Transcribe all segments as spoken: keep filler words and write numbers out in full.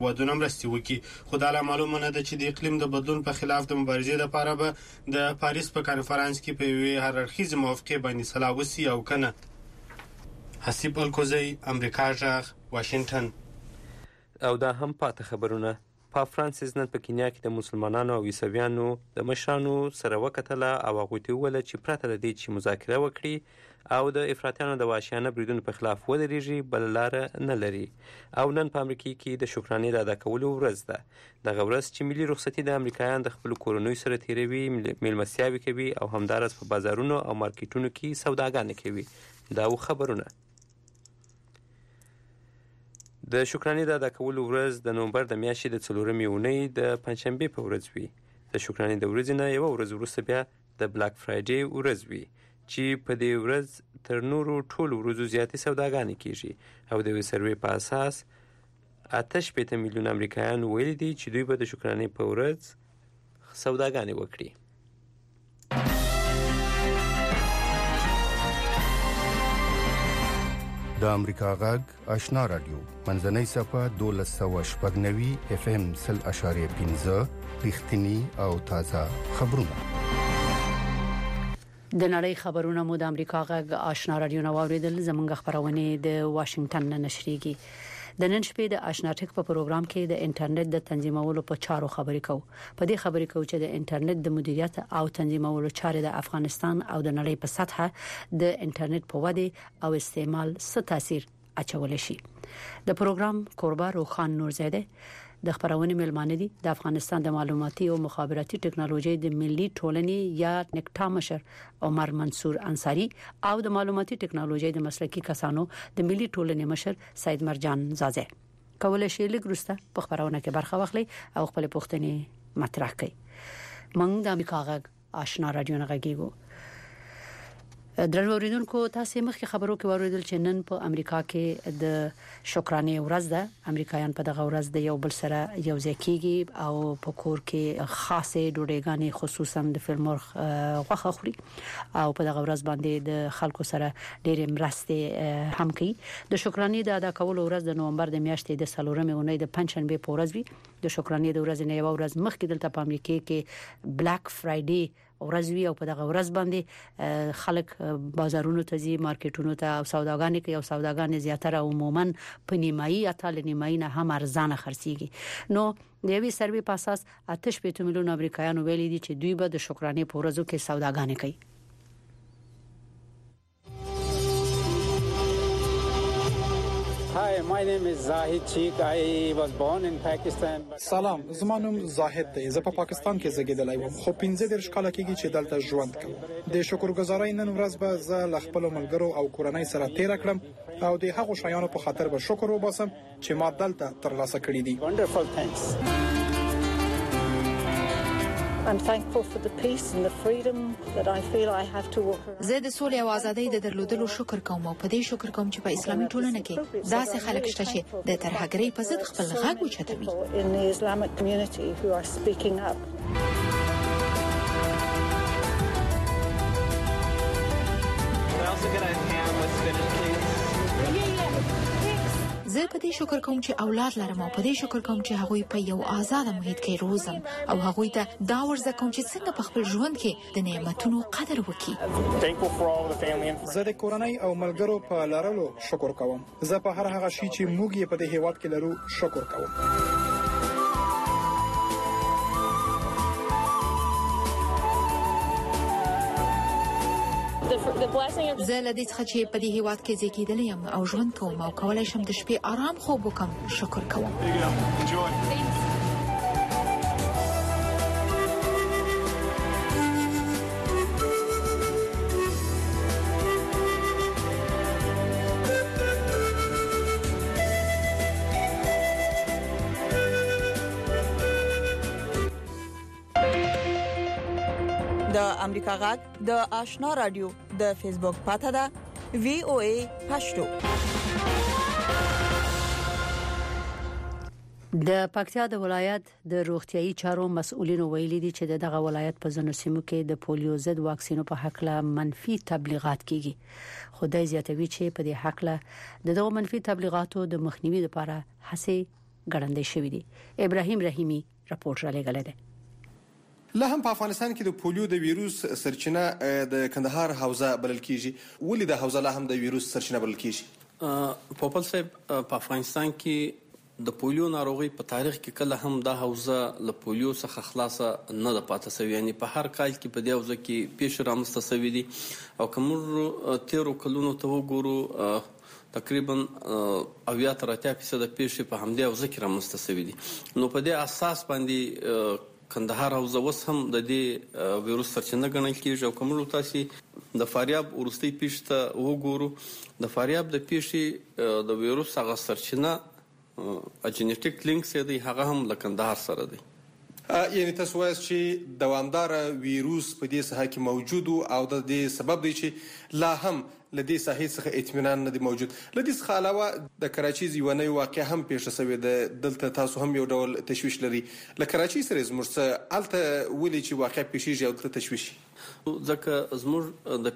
ودونه مرستې وکړي. خو دا لا معلومه نه ده چې د اقلیم د بدلون په خلاف د مبارزې لپاره به د پاریس په کانفرنس کې په یوې هررخیزې موافقې باندې صلاح وسي او کنه. حسیب الکوزی، امریکا غږ، واشنگټن. او دا هم پاتې خبرونه. پاپ فرانسیس نن په کینیا کې د مسلمانانو او عیسویانو د مشرانو سره وکتله او هغوی ته وویل چې پرته له دې چې مذاکره وکړي او د افراطیانو د وحشیانه بریدونو په خلاف ودرېږي بله لاره نه لري. او نن په امریکا کې د شکرانې د ادا کولو ورځ ده. دغه ورځ چې ملي رخصتي د امریکایان د خپلو کورنیو سره تیروي، میلمستیاوې کوي او همداراز په بازارونو او مارکیټونو کې سوداګانې کوي. دا و خبرونه. د شکرانې د ادا کولو ورځ د نومبر د میاشتې د څلورمې اونۍ د پنجشنبې په ورځ وي. د شکرانې د ورځې نه یوه ورځ وروسته بیا د بلاک فرایډې ورځ وي چې په دې ورځ تر نورو ټولو ورځو زیاتې سوداګانې کیږي. او د یوې سروې په اساس اته شپېته میلیون امریکایان ویلي دي چې دوی به د شکرانې په ورځ سوداګانې وکړي. د امریکا غږ آشنا رادیو منځنۍ صفحه دولس سوه شپږ نوي اف ام سل اشاریه پنځه رښتینی او تازه خبرونه. د نړۍ خبرونه مو د امریکا غږ آشنا رادیو نو اوریدل. زمونږ خبرونه د واشنگټن نه نشریږي. د نن شپې د آشنا ټک په پروګرام کې د انټرنیټ د تنظیمولو په چارو خبرې کوو. په دې خبرې کوو چې د انټرنیټ د مدیریت او تنظیمولو چارې د افغانستان او د نړۍ په سطحه د انټرنیټ په وده او استعمال څه تاثیر اچولی شي. د پروګرام کوربه روخان نورزاده د خبرونه ملمانه دي د افغانستان د معلوماتي او مخابراتي ټکنالوژي د ملي ټولنې یا نکټا مشر عمر منصور انصاری او د معلوماتي ټکنالوژي د مسلکي کسانو د ملي ټولنې مشر سید مرجان زازه کولای شي لګرسته په خبرونه کې برخه واخلي او خپل پوښتنې مطرح کړي. موږ د امریکا غږ آشنا رادیو نه غږیږو. درنو اوریدونکو، تاسو مخکې خبرو کې اوریدل چې نن په امریکا کې د شکرانې ورځ ده. امریکایان په دغه ورځ د یو بل سره یو ځای کیږي او په کور کې خاصه ډوډۍ خصوصا د فلمور غوښه خوري او په دغه ورځ باندې د خلکو سره ډېر مرستې هم کوي. د شکرانې د ادا کولو ورځ د نومبر د میاشتې د څلورمې اونۍ د پنجشنبې په ورځ وي. د شکرانې د ورځې نه یو ورځ مخکې دلته په امریکا کې بلاک فرایډې ورځ وی او په دغه ورځ باندې خلک بازارونو ته ځي، مارکیټونو ته او سوداګانې کوي او سوداګانې زیاتره عموما په نیمایي اتل نیمایي نه هم ارزانه خرڅيږي. نو د یوې سروې په اساس اته شپېته میلیون امریکایانو ویلي دي چې دوی به د شکرانې په ورځو کې سوداګانې کوي. Hi, my name is Zahid Sheikh. I was born in Pakistan. سلام، زما نوم زاهد دی. زه په پاکستان کې زیږیدلی وم، خو پنځه دېرش کاله کېږي چې دلته ژوند کوم. د شکرګزارۍ نن ورځ به زه له خپلو ملګرو او کورنۍ سره تیر کړم او د هغو شیانو په خاطر به شکر وباسم چې ما دلته ترلاسه کړي دي. Wonderful, thanks. I'm thankful for the peace and the freedom that I feel I have to walk around. زه د سولې او ازادۍ د درلودلو شکر کوم او په دې شکر کوم چې په اسلامي ټولنه کې داسې خلک شته چې د ترهګرۍ په ضد خپل غږ اوچتوي. In the Islamic community who are speaking up. زه په دې شکر کوم چې اولاد لرم او په دې شکر کوم چې هغوی په یو آزاد محیط کې روزم او هغوی ته دا ورزده کوم چې څنګه په خپل ژوند کې د نعمتونو قدر وکړي. زه د کورنۍ او ملګرو په لرلو شکر کوم. زه په هر هغه شي چې موږ یې په دې هیواد کې لرو شکر کوم. زه له دې څخه چې په دې هیواد کې زیږیدلی یم او ژوند کوم او کولای شم د شپې آرام خوب وکم شکر کوم. د امریکا غږ د آشنا رادیو د فیسبوک پاته ده وی او ای پښتو. د پکتیا د ولایت د روغتيایي چارو مسؤلینو ویلي دي چې دغه ولایت په ځینو سیمو کې د پولیو ضد واکسینو په حق له منفي تبلیغات کیږي. خدای زیاتوي چې په دې حق له دغه منفي تبلیغاتو د مخنیوي لپاره هڅې ګړندې شوې دي. ابراهیم رحیمی راپور را لګلې ده. لا هم په افغانستان کې د پولیو د ویروس سرچینه د کندهار حوزه بلل کیږي. ولې د حوزه لا هم د ویروس سرچینه بلل کیږي؟ پوپل صاحب په افغانستان کې د پولیو ناروغي په تاریخ کې کله هم د حوزه له پولیو څخه خلاصه نه ده پاتې شوې. یعنی په هر کال کې په دې حوزه کې پیښې رامنځته شوې دي او کوم تیرو کلونو ته وګورو تقریبا اویا تر اتیا فیصد پیښې په همدې حوزه کې رامنځته شوې دي. نو په دې اساس باندې کندهار حوزه اوس هم د دې ویروس سرچینه ګڼل کېږي او کومو تاسو د فاریاب ورستۍ پیښې ته وګورو. د فاریاب د پیښې د ویروس هغه سرچینه جینیټیک لینکس دی، هغه هم له کندهار سره دی. یعنی تاسو وایئ چې دوامدار ویروس په دې ساحه کې موجود او د دې سبب دی چې لا هم لدې ساحې څخه اطمینان نه دی موجود. لدې څخه علاوه د کراچۍ ځواني واقع هم پیښه شوې ده. دلته تاسو هم یو ډول تشویش لري. له کراچۍ سره زموږ څه الته ولې چې واقع پیښیږي او دلته تشویش ځکه زموږ د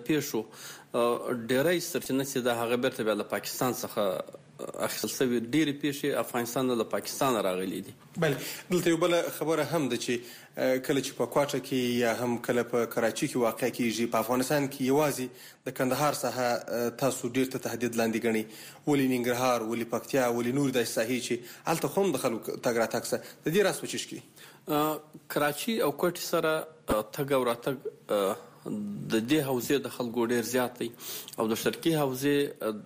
پیښو ډېری سرچینه چې د هغه بیرته بیا له پاکستان څخه اخیستل شوي ډېرې پیښې افغانستان له پاکستان راغلي دي. بله دلته یو بله خبره هم ده چې کله چې په کوټه کې یا هم کله په کراچۍ کې واقع کیږي، په افغانستان کې یوازې د کندهار ساحه تاسو ډېر ته تهدید لاندې ګڼي. ولې ننګرهار، ولې پکتیا، ولې نور داسې ساحې چې هلته خو هم د خلکو تګ راتګ سه د دې راز په چیش کې کراچۍ او کوټې سره تګ او راتګ د دې حوزې د خلکو ډېر زیات دی او د شرقي حوزې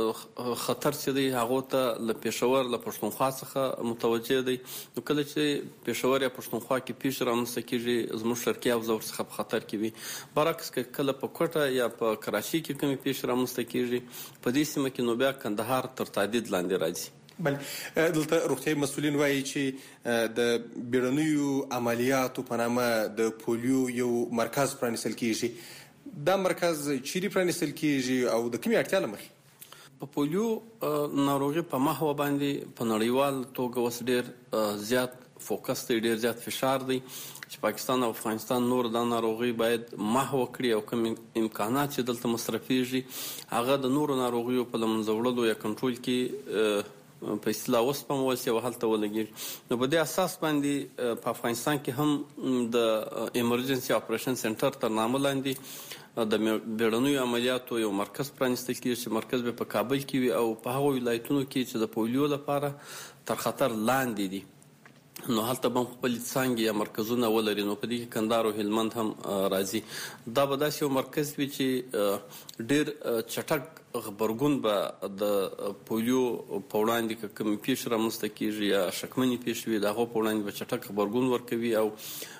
خطر چې دی هغه ته له پېښور له پښتونخوا څخه متوجه دی. نو کله چې پېښور یا پښتونخوا کې پیښې رامنځته کېږي زموږ شرقي حوزه ورڅخه په خطر کې وي. برعکس که کله په کوټه یا په کراچۍ کې کومې پیښې رامنځته کېږي په دې سیمه کې نو بیا کندهار تر تهدید لاندې راځي. بله دلته روغتیايي مسؤلین وایي چې د بیړنیو عملیاتو په نامه د پولیو یو مرکز پرانیستل کېږي. دا مرکز چیرې پرانیستل کېږي او د کومې اړتیا له مخې؟ په پولیو ناروغي په محو باندې په نړیوال توګه اوس ډېر زیات فوکس دی، ډېر زیات فشار دی چې پاکستان او افغانستان نور دا ناروغي باید محو کړي او کوم امکانات چې دلته مصرفېږي هغه د نورو ناروغیو په له منځه وړلو یا کنټرول کې په اصطلاح وسپمول شي او هلته ولګېږي. نو په دې اساس باندې په افغانستان کې هم د ایمرجنسي اپریشن سنټر تر نامه لاندې د بیړنیو عملیاتو یو مرکز پرانیستل کېږي چې مرکز به په کابل کې وي او په هغو ولایتونو کې چې د پولیو لپاره تر خطر لاندې دي نو هلته به هم خپلې څانګې یا مرکزونه ولري. نو په دې کې کندهار او هلمند هم راځي. دا به داسې یو مرکز وي چې ډېر چټک غبرګون به د پولیو په وړاندې که کومې پیښې رامنځته کېږي یا شکمنې پیښې وي د هغو په وړاندې به چټک غبرګون ورکوي او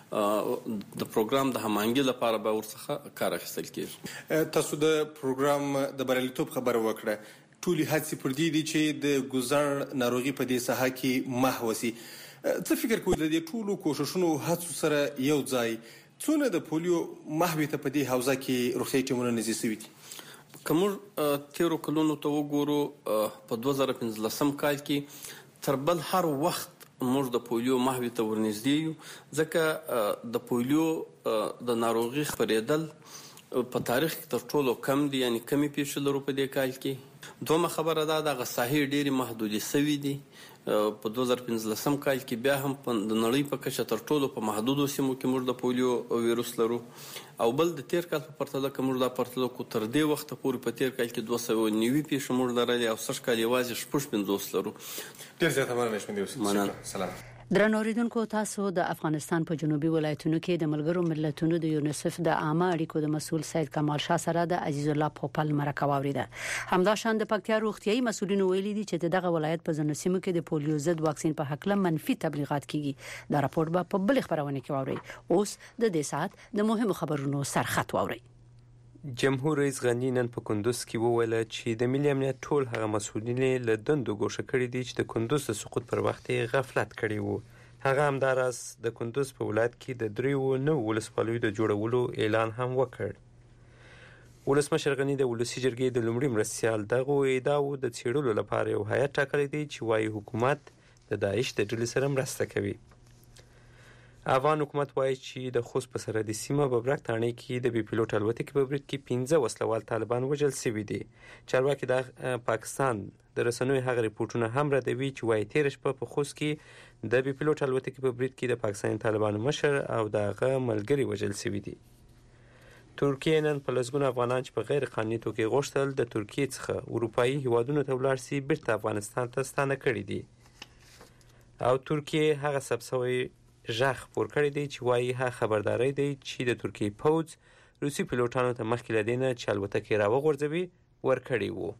د پروګرام د هماهنګۍ لپاره به ورڅخه کار اخیستل کېږي. تاسو د پروګرام د بریالیتوب خبره وکړه. ټولې هڅې پر دې دي چې د ګوزړ ناروغي په دې ساحه کې محو شي. څه فکر کوئ د دې ټولو کوښښونو هڅو سره یو ځای څونه د پولیو محوې ته په دې حوزه کې روغتیايي ټیمونه نږدې شوي دي؟ که موږ تیرو کلونو ته وګورو په دوه زره پنځلسم کال کې تر بل هر وخت موږ د پولیو محوې ته ورنږدې یو ځکه د پولیو د ناروغي خپرېدل په تاریخ کې تر ټولو کم دي، یعنی کمې پیښې لرو په دې کال کې. دومره خبره دا دغه ساحې ډېرې محدودې شوي دي. په دوه زره پنځلسم کال کې بیا هم د نړۍ په کچه تر ټولو په محدودو سیمو کې موږ د پولیو ویروس لرو او بل د تیر کال په پرتله که موږ دا پرتله کو تر دې وخته پورې په تیر کال کې دوه سوه نوي پیښې موږ لرلې او سږ کال یوازې شپږ پنځوس لرو. ډېر زیاته مننه شمېندې. سلام. درنو اوریدونکو، تاسو د افغانستان په جنوبي ولایتونو کې د ملګرو ملتونو د یونیسف د عامه اړیکو د مسؤل سید کمال شاه سره د عزیز الله پوپل مرکه واوریده. همداشان د پکتیا روغتیايي مسؤلینو ویلي دي چې دغه ولایت په ځینو سیمو کې د پولیو ضد واکسین په حق له منفي تبلیغات کیږي. دا راپور به په بل خبرونه کې واوري. اوس د دې سات د مهمو خبرونو سرخط واوري. جمهور رئیس غنی نن په کندوز کې وویل چې د ملي امنیت ټول هغه مسؤلین له دندو ګوښه کړي دي چې د کندوز د سقوط پر وخت غفلت کړی وو. هغه همداراز د کندوز په ولایت کې د دریو نوو ولسوالیو د جوړولو اعلان هم وکړ. ولسمشر غنی د ولسی جرګې د لومړي مرستیال دغه ادعاو د څېړلو لپاره یو هیئت ټاکلی دی چې وايي حکومت د داعش د ډلې سره مرسته کوي. افغان حکومت وایي چې د خوست په سرحدي سیمه ببرک تاڼۍ کې د بي پیلوټ الوتکې په برید کې پنځه وسلوال طالبان وژل شوي دي. چارواکي د پاکستان د رسنیو هغه ریپورټونه هم ردوي چې وایي تېره شپه په خوست کې د بي پیلوټ الوتکې په برید کې د پاکستاني طالبانو مشر او د هغه ملګري وژل شوي دي. ترکیه نن په لسګونه افغانان چې په غیر قانوني توګه غوښتل د ترکیې څخه اروپایي هیوادونو ته ولاړ سي بیرته افغانستان ته ستانه کړي دي. او ترکیه هغه ثبت شوی ژغ خپور کړی دی چې وایي هغه خبرداری دی چې د ترکیې پوځ روسي پیلوټانو ته مخکې له دې نه چې الوتکې راوغورځوي ورکړی وو.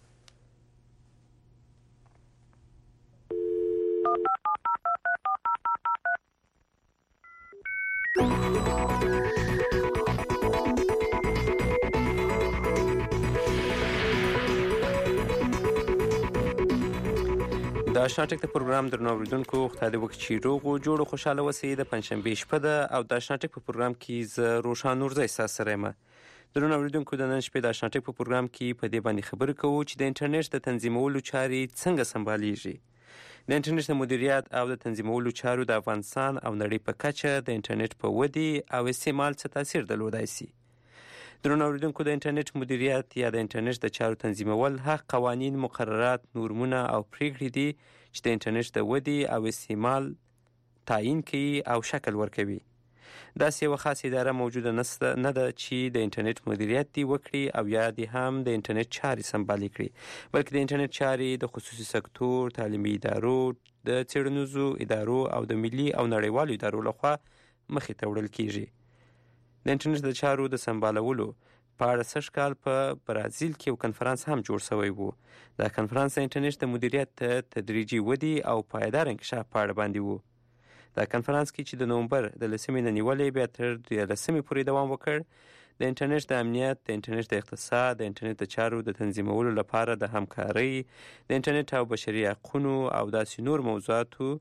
د آشنا ټک د پروګرام درنو اوریدونکو خدای دې وکړي چې روغ او جوړ او خوشحاله اوسئ. د پنجشنبې شپه ده او د آشنا ټک په پروګرام کې زه روشان نورزی ستاسو سره یم. درنو اوریدونکو د نن شپې د آشنا ټک په پروګرام کې په دې باندې خبرې کوو چې د انټرنیټ د تنظیمولو چارې څنګه سمبالیږي. د انټرنیټ د مدیریت او د تنظیمولو چارو د افغانستان او نړۍ په کچه د انټرنیټ په ودې او استعمال څه تاثیر درلودای شي. درنو اوریدونکو د انټرنیټ مدیریت یا د انټرنیټ د چارو تنظیمول هغه قوانین، مقررات، نورمونه او پریکړې دي چې د انټرنیټ د ودې او استعمال تعیین کوي او شکل ورکوي. داسې یوه خاصه اداره موجوده نشته نه ده چې د انټرنیټ مدیریت دې وکړي او یا دې هم د انټرنیټ چارې سمبالي کړي، بلکې د انټرنیټ چارې د خصوصي سکتور، تعلیمي ادارو، د څېړنیزو ادارو او د ملي او نړیوالو ادارو لخوا مخې ته وړل کیږي. د انټرنیټ د چارو د سمبالولو په اړه سږ کال په برازیل کې یو کنفرانس هم جوړ شوی و. دا کنفرانس د انټرنیټ د مدیریت ته تدریجي ودې او پایدار انکشاف په اړه باندې و. دا کنفرانس کې چې د نومبر د لسمې نه نیولې بیا تر دیارلسمې پورې دوام وکړ، د انټرنیټ د امنیت، د انټرنیټ د اقتصاد، د انټرنیټ د چارو د تنظیمولو لپاره د همکارۍ، د انټرنیټ او بشري حقونو او داسې نور موضوعاتو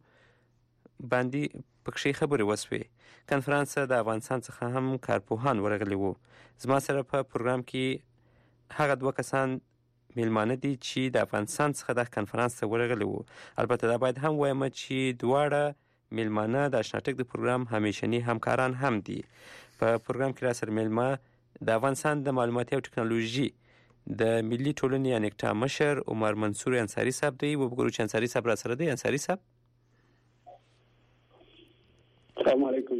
باندې پکښې خبرې وسوې. کنفرانس د افغانستان څخه هم کارپوهان ورغلي وو. زما سره په پروګرام کې هغه دوه کسان میلمانه دي چې د افغانستان څخه د کنفرانس ته ورغلي وو. البته دا باید هم وایم چې دواړه میلمانه د آشنا ټک د پروګرام همیشني همکاران هم دي. په پروګرام کې را سره میلمه د افغانستان د معلوماتي او ټکنالوژي د ملي ټولنې یا نکټا مشر عمر منصور انصاري صاحب دی. وګورو چې انصاري صاحب را سره دی. انصاري صاحب السلام علیکم.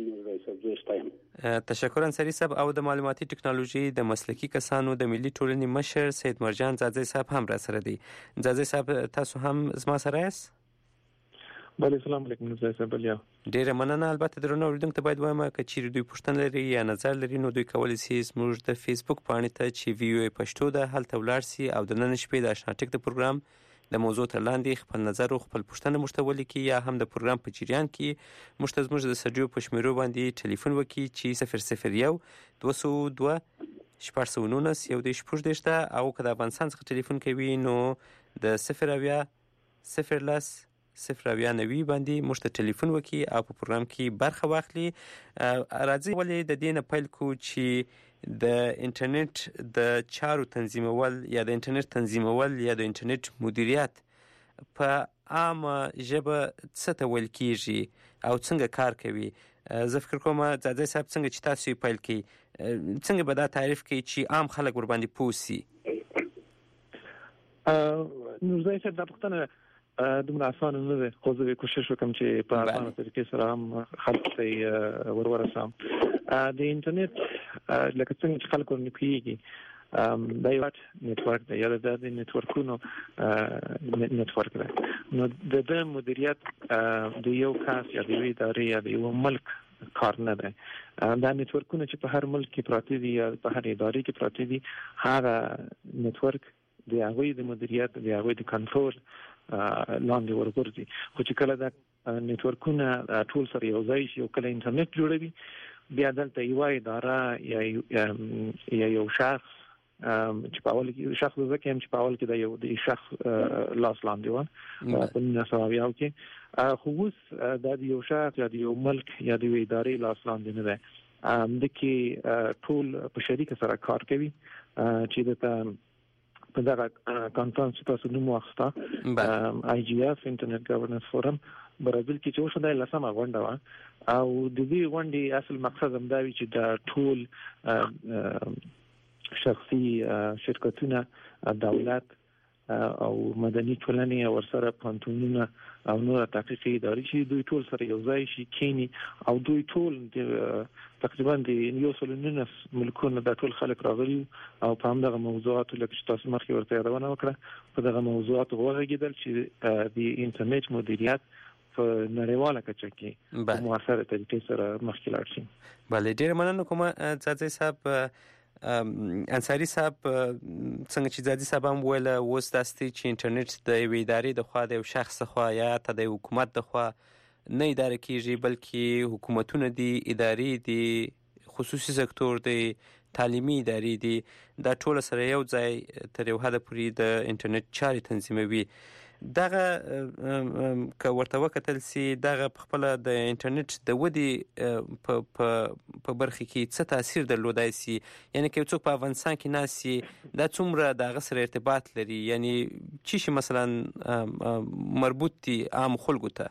تشکر انصاري صاحب. او د معلوماتي ټکنالوژي د مسلکي کسانو د ملي ټولنې مشر سید مرجان ځاځی صاحب هم را سره دی. ځاځی صاحب تاسو هم زما سره یاست؟ بله السلام علیکم ځاځی صاحب. بله ډیره مننه. البته درنو اوریدونکو ته باید وایم که چیرې دوی پوښتنه لري یا نظر لري نو دوی کولی شي زموږ د فیسبوک پاڼې ته چې وی او ای پښتو ده هلته ولاړ شي او د نن شپې د آشنا ټک د پروګرام د موضوع تر لاندې خپل نظر او خپل پوښتنه موږ ته ولیکي، یا هم د پروګرام په جریان کې موږ ته زموږ د سټډیو په شمیرو باندې ټلیفون وکړي چې صفر صفر یو دوه سوه دوه شپږ سوه نولس یو دېرش شپږ دېرش ده، او که د افغانستان څخه ټلیفون کوي نو د صفر اویا صفر لس صفر اویا نوي باندې موږ ته ټلیفون وکړي او په پروګرام کې برخه واخلي. راځئ ولې د دې نه پیل کړو چې د انټرنیټ د چارو تنظیمول یا د انټرنیټ تنظیمول یا د انټرنیټ مدیریت په عامه ژبه څه ته ویل کیږي او څنګه کار کوي. زه فکر کوم ځاځی صاحب څنګه چې تاسو یې پیل کړئ څنګه به دا تعریف کړئ چې عام خلک ورباندې پوه شي. نورزی صاحب دا پوښتنه دومره اسانه نه ده، خو زه کوشش وکړم چې په اسانه طریقې سره هم خلکو ته ور ورسوم. د انټرنیټ لکه څنګه چې خلک ورنه پوهېږي دا یو نیټورک دی یا د نیټورکونو نیټورک دی. نو د ده مدیریت د یو کس یا د یوې ادارې یا د یو ملک کار نه دی. دا نیټورکونه چې په هر ملک کې پراته دي یا په هر ادارې کې پراته دي، هغه نیټورک د هغوی د مدیریت د هغوی د کنټرول لاندې ورغورځي. خو چې کله دا نیټورکونه ټول سره یو ځای شي او کله انټرنیټ جوړوي، بیا دلته یوه اداره یا یو شخص چې په اول کې شخص ځکه هم چې په اول کې د یو د شخص لاس لاندې و په نولس سوه اویاو کې، خو اوس دا د یو شخص یا د یو ملک یا د یوې ادارې لاس لاندې نه دی. د کې ټول په شریکه سره کار کوي چې د په دغه کانفرنس چې تاسو نوم واخسته آی جی اف انټرنیټ ګورننس فورم، برازیل کې چې وشو د لسمه غونډه و او د دې غونډې اصل مقصد هم دا وی چې د ټول شخصي شرکتونه دولت او مدني ټولنې او سره پانتونونه او نور تحقیقي ادارې چې دوی ټول سره یو ځای شي کینی او دوی ټول تقریبا د یو سل نونس ملکونو د ټول خلک راغلي او په همدغه موضوعاتو لکه تاسو مخکې ورته یادونه وکړه په دغه موضوعاتو وغږیدل چې د انټرنیټ مدیریت په نړیواله کچه کې په موثره طریقې سره مخکې لاړ شي. بله ډیر مننه کوم ځاځي صاحب. انصاری صاحب څنګه چې ځاځي صاحب هم ویل اوس داسې چې انټرنیټ د یوې ادارې د خوا د یو شخص خوا یا ته د حکومت د خوا نه اداره کیږي بلکې حکومتونه دي، ادارې دي، خصوصي سکتور دی، تعلیمي ادارې دي، دا ټول سره یو ځای تر یو حد پورې د انټرنیټ چارې تنظیموي. دغه که ورته وکتل سي دغه خپل د انټرنیټ د ودی په په برخه کې څه تاثیر درلودای سي؟ یعنی که څوک په افغانستان کې ناسي دا څومره دغه سره ارتباط لري، یعنی چی شي مثلا مربوط دي عام خلکو ته؟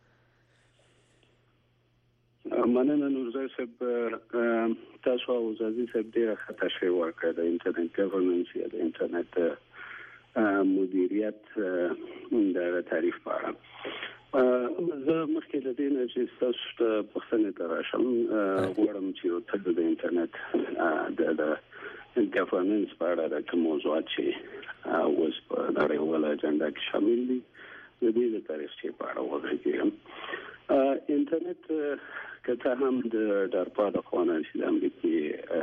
مننه نورزای صاحب، تاسو او ځاځي صاحب ډیره خطا شی ورکړه د انټرنیټ ګورننس یا د انټرنیټ مدیریت د تعریف په اړه. زه مخکې د دې نه چې تاسو ته پوښتنه دراشم غواړم چې ته د انټرنیټ د ګورننس په اړه د موضوعات چې اوس په نړیواله اجنډا کې شامل دي د دې د تاریخ چې په اړه وغږیږم. انټرنیټ کته هم د ډارپا د خوانه چې د امریکای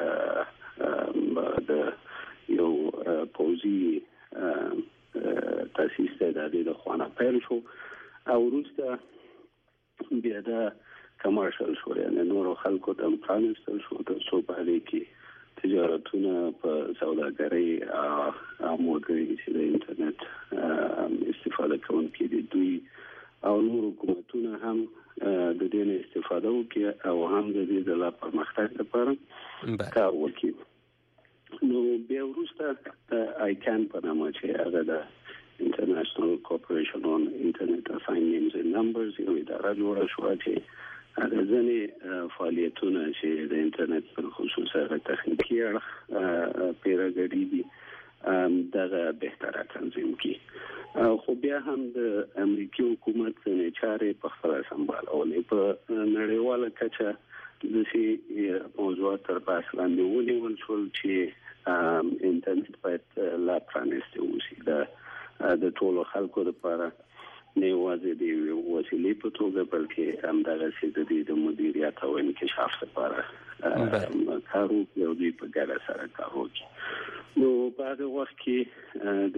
د یو پوزي تاسیس ته د دې د خوانه پیل شو او وروسته بیا د کمرشل شو، یعنی نور خلکو ته پرانستل شو د څو په دې کې تجارتونه په سوداګرۍ او موګري چې د انټرنیټ استفاده کوونکي دي دوی او نور حکومتونه هم د دې نه استفاده وکړي او هم د دې د لا پرمختګ لپاره کار وکړي. نو بیا وروسته آیکان په نامه چې هغه د انټرنیشنل کورپوریشن اون انټرنیټ اساین نیمز اند نمبرز یو اداره جوړه شو چې هغه ځینې فعالیتونه چې د انټرنیټ په خصوص هغه تخنیکي اړخ پیراګړي دي دغه بهتره تنظیم کی. خو بیا هم د امریکای حکومت نه چارې په خپل سمبالولې په نړیواله کچه د سي موضوعات تر پاس لاندې ونیول شول چې انټرنیټ باید لا پرانیسته وشي د د ټولو خلکو لپاره نه یوازې د وسیلې په توګه بلکې هم دغه سي د مدیریت او انکشاف لپاره کارو یو دی په ګډه سره کارو کی. نو په هغه وخت کې د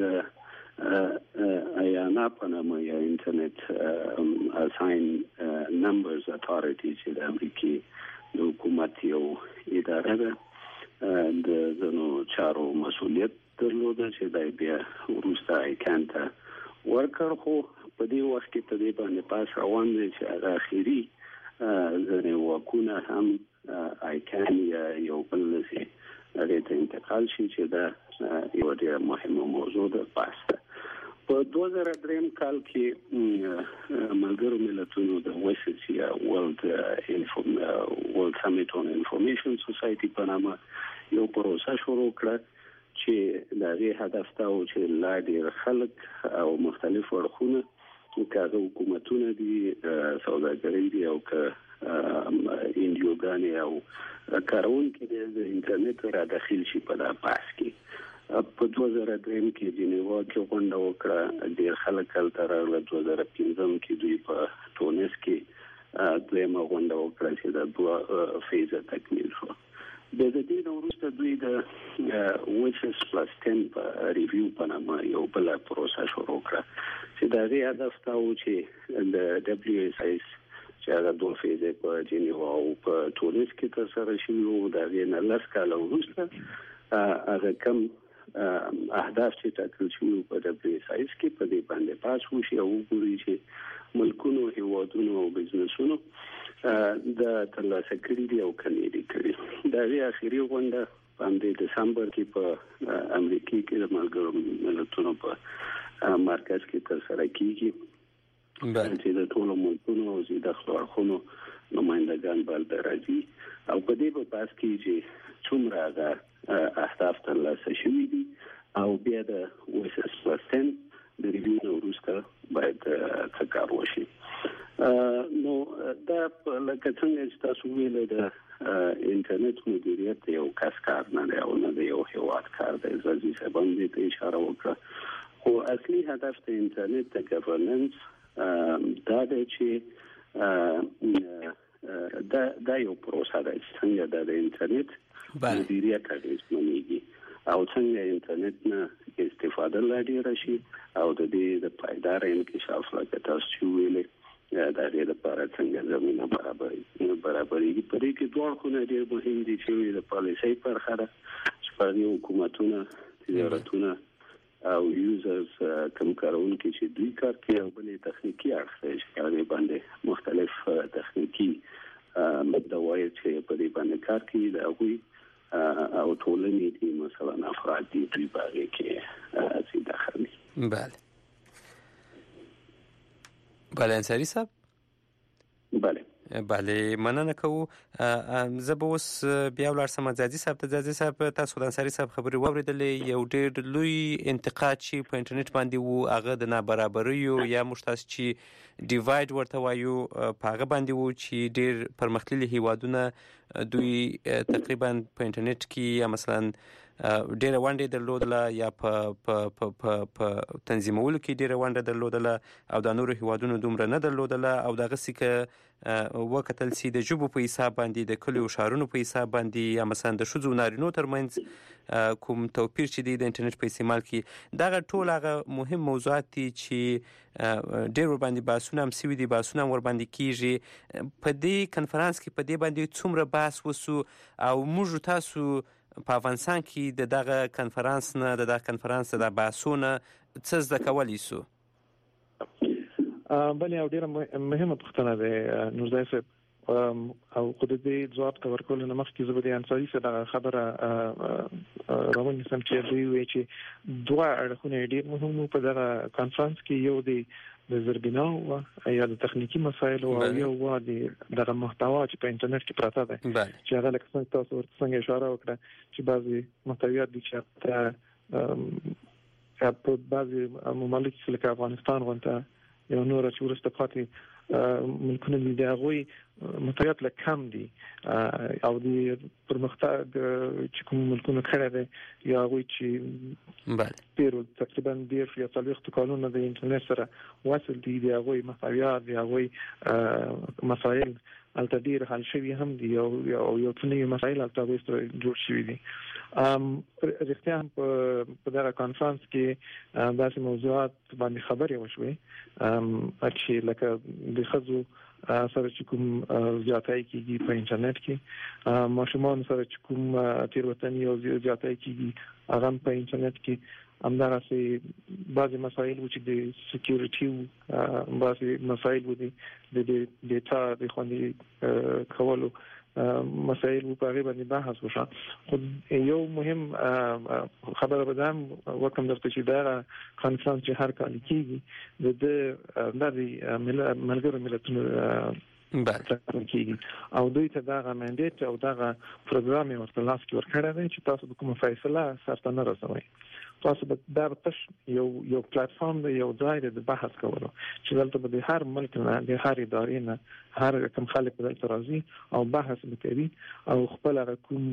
ایانا په نامه یا انټرنیټ اساین نمبرز اتارټي چې د امریکای د حکومت یو اداره ده د زنو چارو مسؤلیت درلوده چې دای بیا وروسته آیکان ته ورکړ. خو په دې وخت کې په دې باندې پاس روان دي چې هغه اخیری ځنې واکونه هم آیکان یا یو بل شي هغه ته انتقال شي چې دا یو ډېر مهمه موضوع ده. پاس په دوه زره درې کال کې ملګرو ملتونو د ویسسي ورلد انفورم ورلد سمیټ اون انفارمیشن سوسایټي په نامه یو پروسه شروع کړه چې د دې هدف ته و چې لا ډېر خلک او مختلف اړخونه کاغه حکومتونه دي، سوداګرۍ دي او که انډیوګانې او کارونکي د انټرنیټ را داخل شي په دا پاس کې. په دوه زره درې کې جنیوا کې غونډه وکړه، ډېر خلک هلته راغله. دوه زره پنځم کې دوی په تونس کې دویمه غونډه وکړه چې د دوه فیزه تکمیل شو. د دې نه وروسته دوی د ویچس پلس ټن په ریویو په نامه یو بل پروسه شروع کړه چې د دې هدف ته و چې د دبليو اس ایس چې هغه دوه فیزه په جنیوا او په تونس کې ترسره شوي وو. د دې نه لس کاله وروسته هغه کم اهداف چې ټاکل شوي په دبليو اس ایس کې په دې باندې پاس وشي او وګوري چې ملکونو، هیوادونو او بزنسونو د ترلاسه کړي دي او کني دي کړي. د دې اخیری غونډه باندې دسمبر کې په امریکا کې د ملګرو ملتونو په مرکز کې ترسره کیږي چې د ټولو ملکونو او زیاده خلکو نمائندگان بل راځي او په دې په پاس کې چې څومره د اهداف ترلاسه شوي دي او بیا د وسس پرسن د ریویو وروسته باید کار وشي. نو دا لکه څنګه چې تاسو ویل د انټرنیټ مدیریت یو کاسکار نه دی او نه د یو هیواد کار دی. ځکه چې باندې ته اشاره وکړه خو اصلي هدف د انټرنیټ د ګورننس دا دی چې دا دا یو پروسه ده چې څنګه د انټرنیټ مدیریت اغېزمنېږي او څنګه انټرنیټ نه استفاده لري راشي او د دې د پایدار انکشاف لپاره تاسو ویلي دا دې لپاره څنګه زمينه برابرې برابرې په دې کې دوه خونه ډېر مهم دي چې د پالیسۍ پر خره چې حکومتونه تجارتونه او یوزرز کوم کارونکي چې دوی کار کوي او بلې تخنیکی اړخ چې هغه باندې مختلف تخنیکی مدوای چې په دې باندې کار کوي دا وي او ټولنې دي مثلا افراد دي دوی باندې کې اسی داخلي. بله بله انصاری صاحب. بله بله مننه کوو. زه به اوس بیا ولاړ سم ځاځي صاحب ته. ځاځي صاحب تاسو د انصاری صاحب خبرې واورېدلې. یو ډېر لوی انتقاد چې په انټرنیټ باندې وو هغه د نابرابریو یا موږ تاسو چې ډیوایډ ورته وایو په هغه باندې وو چې ډېر پرمختللي هیوادونه دوی تقریبا په انټرنیټ کې یا مثلا ډېره ونډه درلودله یا په په په په تنظیمولو کې ډېره ونډه درلودله او د نورو هیوادونو دومره نه درلودله او دغه سکه وکتل سي د جوبو په حساب باندې د کلیو شهرونو په حساب باندې یا مثلا د ښځو نارینو ترمنځ کوم توپیر چې دی د انټرنیټ په استعمال کې دغه ټول هغه مهم موضوعات دي چې ډېر ور باندې بحثونه هم سوي دي بحثونه ور باندې کیږي. په دې کنفرانس کې په دې باندې څومره بحث وسو او موږ تاسو په افغانستان کې د دغه کنفرانس نه د دغه کنفرانس د بحثونو څه زده کولی سو؟ بله یو ډېره مهمه پوښتنه ده نورزای صاحب او خو د دې ځواب ته ورکولو نه مخکې زه به د انصاري صاحب دغه خبره راونیسم چې دوی وایي چې دوه اړخونه ډېر مهم وو په دغه کنفرانس کې. یو دی د زربیناو یا د تخنیکی مسایل او یو و د دغه محتوا چې په انټرنیټ کې پراته ده چې هغه لکه څنګه تاسو ورته څنګه اشاره وکړه چې بعضي محتویات دي چې په بعضي ممالک لکه افغانستان غونډه یو نور چې ورسته پاتې ملکونه دي هغه محتویات له کم دي او د پرمختګ چې کوم ملکونه کړه دي یا هغه چې بله پیرو تقریبا ډیر یا څلوېښت کالونه د انټرنیټ سره وصل دي د هغه محتویات د هغه مسایل البته ډیر حل شوي هم دي او یو څه نوي مسایل البته سره جوړ شوي دي. ام رښتیا په دغه کانفرنس کې داسې موضوعات باندې خبرې وشوې چې لکه د ښځو سره چې کوم زیاتای کیږي په انټرنیټ کې ماشومان سره چې کوم تیروتنې او زیاتای کیږي هغه په انټرنیټ کې همدارسې بعضي مسایل چې د سکیورټي بعضي مسایل دي د ډیټا د خوندي کولو مسایل په اړه باندې بحث وشو. خو یو مهم خبره بدم وکم درته چې دا کانفرنس چې هر کال کیږي د د ملګرو ملتونو بله کیږي او دوی ته دا منډیټ او دا پروګرام ورته لاس کې ورکړی دی چې تاسو کوم فیصله سرته نه رسوي. تاسو به دا تش یو یو پلیټ فارم دی یو ځای دی د بحث کولو چې دلته به د هر ملک نه د هر ادارې نه هر کوم خلک دلته راځي او بحث وکړي او خپل کوم